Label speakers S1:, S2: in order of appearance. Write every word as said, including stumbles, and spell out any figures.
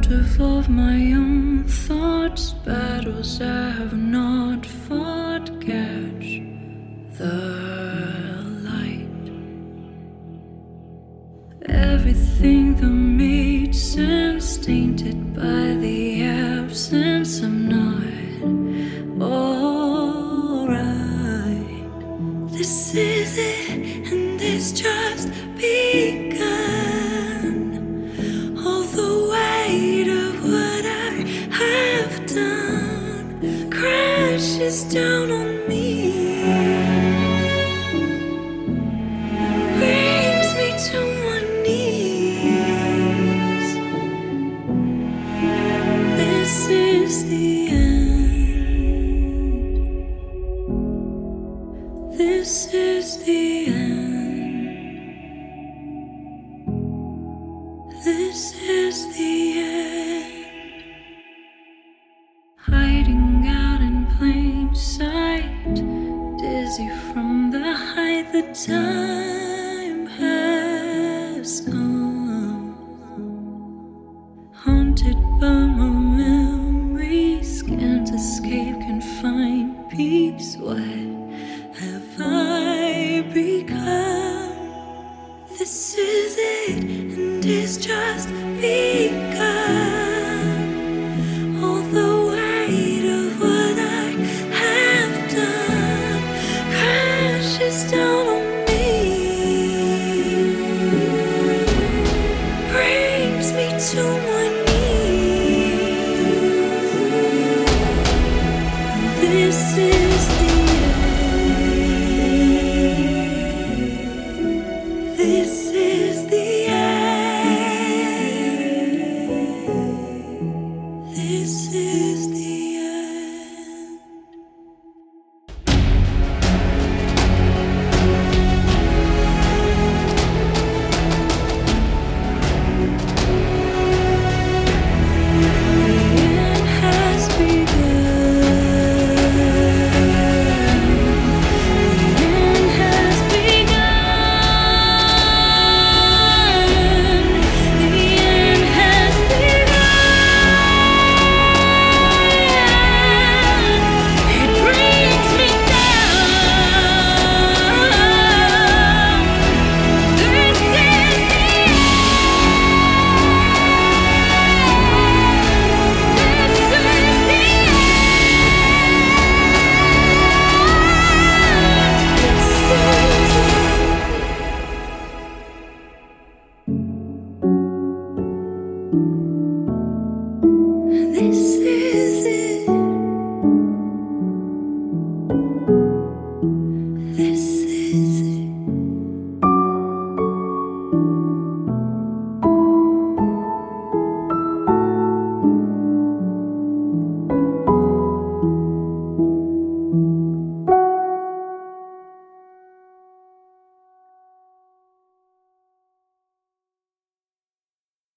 S1: captive of my own thoughts. Battles I have not fought catch the light. Everything that made sense tainted by the absence. I'm not alright. This is it, and it's just begun. All the weight of what I have done crashes down on me, brings me to my knees. This is the end. This is the end. This is the end. Hiding out in plain sight, dizzy from the height. The time has come, haunted by my memories, can't escape, can't find peace. What have I become? This is it, and it's just begun. All the weight of what I have done crashes down on me, brings me to my knees. This is the end. This is the end. This is the